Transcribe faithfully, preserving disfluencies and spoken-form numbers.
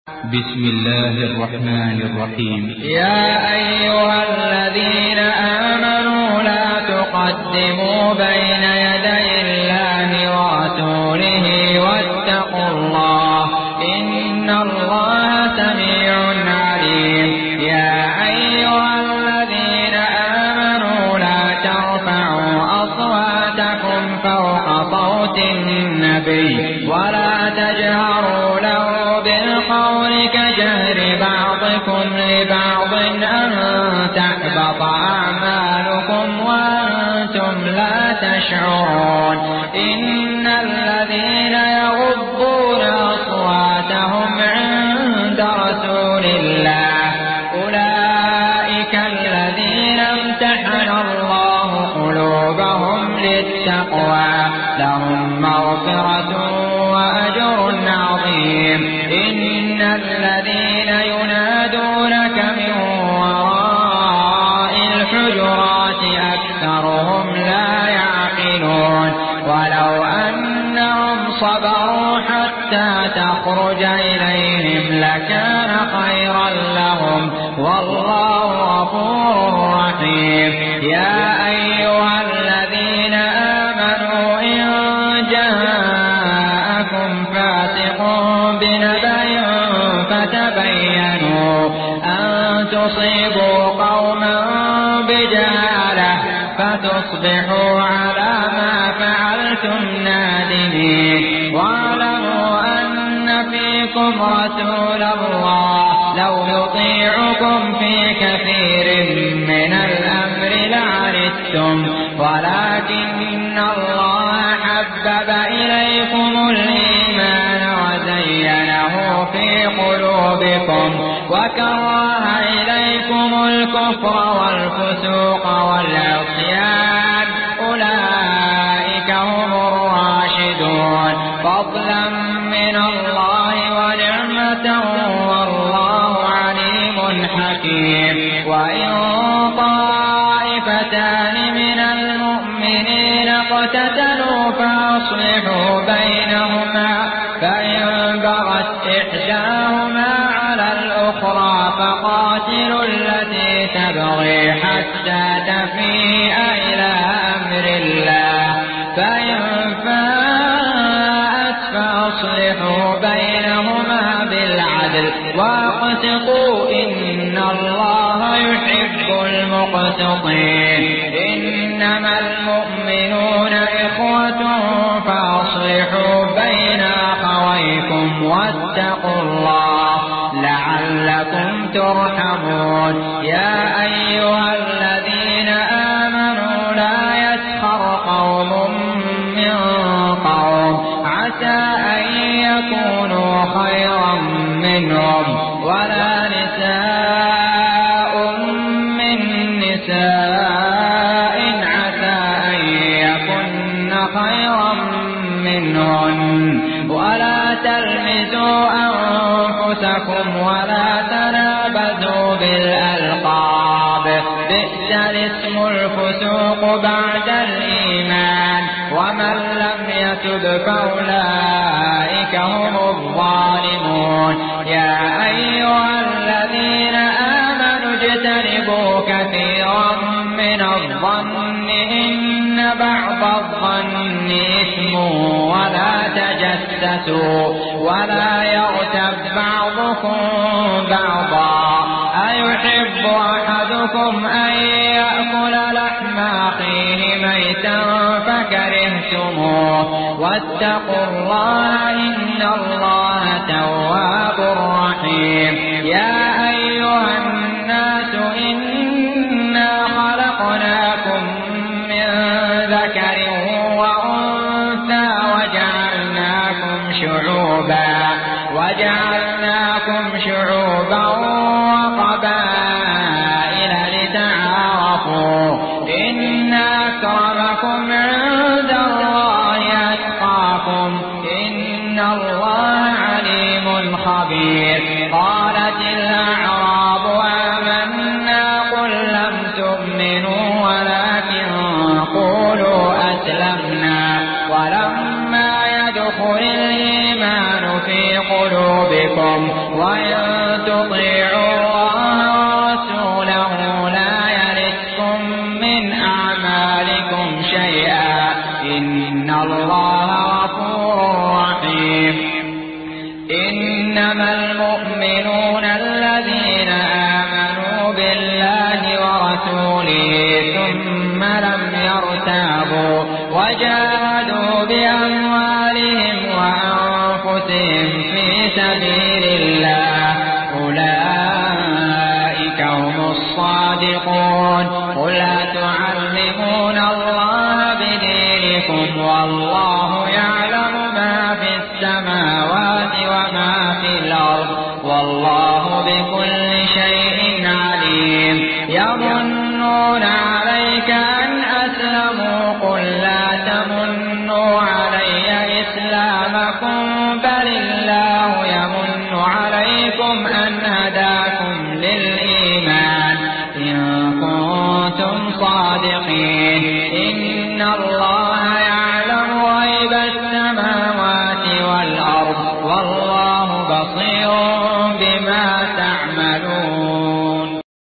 بسم الله الرحمن الرحيم. يا أيها الذين آمنوا لا تقدموا بين يدي الله ورسوله واتقوا الله إن الله سميع عليم. يا أيها الذين آمنوا لا ترفعوا أصواتكم فوق صوت النبي ولا تجهروا له بالقول كجهر بعضكم لبعض أن تحبط أعمالكم وأنتم لا تشعرون. إن الذين يغضون أصواتهم عند رسول الله أولئك الذين امتحن الله قلوبهم للتقوى لهم مغفرة وأجر عظيم. إن الذين ينادونك من وراء الحجرات أكثرهم لا يعقلون. ولو أنهم صبروا حتى تخرج إليهم لكان خيرا لهم والله غفور رحيم. يا أيها الذين آمنوا إن جاءكم فاسق بنبأ فتبينوا أن تصيبوا قوما بجهالة فتصبحوا على ما فعلتم نادمين. واعلموا أن فيكم رسول الله لو يطيعكم في كثير من الأمر لعنتم ولكن الله حبب إليكم الإيمان وزينه في قلوبكم وكره إليكم الكفر والفسوق والعصيان أولئك هم الراشدون فضلا من الله ونعمة والله عليم حكيم. وإن طائفتان من المؤمنين اقتتلوا فأصلحوا بينهما فإن بغت إحداهما على الأخرى فقاتلوا التي تبغي حتى تفيء إلى أمر الله فإن فاءت فأصلحوا بينهما بالعدل واقسطوا إن الله يحب المقسطين. إنما المؤمنون إخوة فأصلحوا بين أخويكم واتقوا الله لعلكم ترحمون. يا أيها الذين آمنوا لا يسخر قوم من قوم عسى أن يكونوا خيرا منهم ولا نساء من نساء عسى أن يكن خيرا منهن ولا تلمزوا أنفسكم ولا تنابزوا بالألقاب بئس الاسم الفسوق بعد الإيمان ومن لم يتب فأولئك هم الظالمون. يا أيها الذين آمنوا اجتنبوا كثيرا من الظن إن بعض الظن إثم ولا تجسسوا ولا يغتب بعضكم بعضا أيحب أحدكم أن يأكل لحم أخيه ميتا فكرهتموه واتقوا الله إن الله تواب رحيم. يا أيها الناس إنا خلقناكم من ذكر وأنثى وجعلناكم شعوبا وجعلناكم شعوبا وقبائل لتعارفوا إن أكرمكم عند الله أتقاكم إن الله عليم خبير. قالت الأعراب آمنا قل لم تؤمنوا ولكن قولوا أسلمنا ولما يدخل الإيمان في قلوبكم وإن تطيعوا الله ورسوله لا يلدكم من أعمالكم شيئا إن الله غفور رحيم إنما المؤمنون الذين آمنوا بالله ورسوله ثم لم يرتابوا وجاهدوا بأموالهم وأنفسهم في سبيل الله أولئك هم الصادقون قل أتعلمون الله بدينكم والله يعلم ما في السماوات وما في الأرض والله بكل شيء عليم يمنون عليك أن أسلموا قل لا تمنوا علي إسلامكم بل الله يمن عليكم أن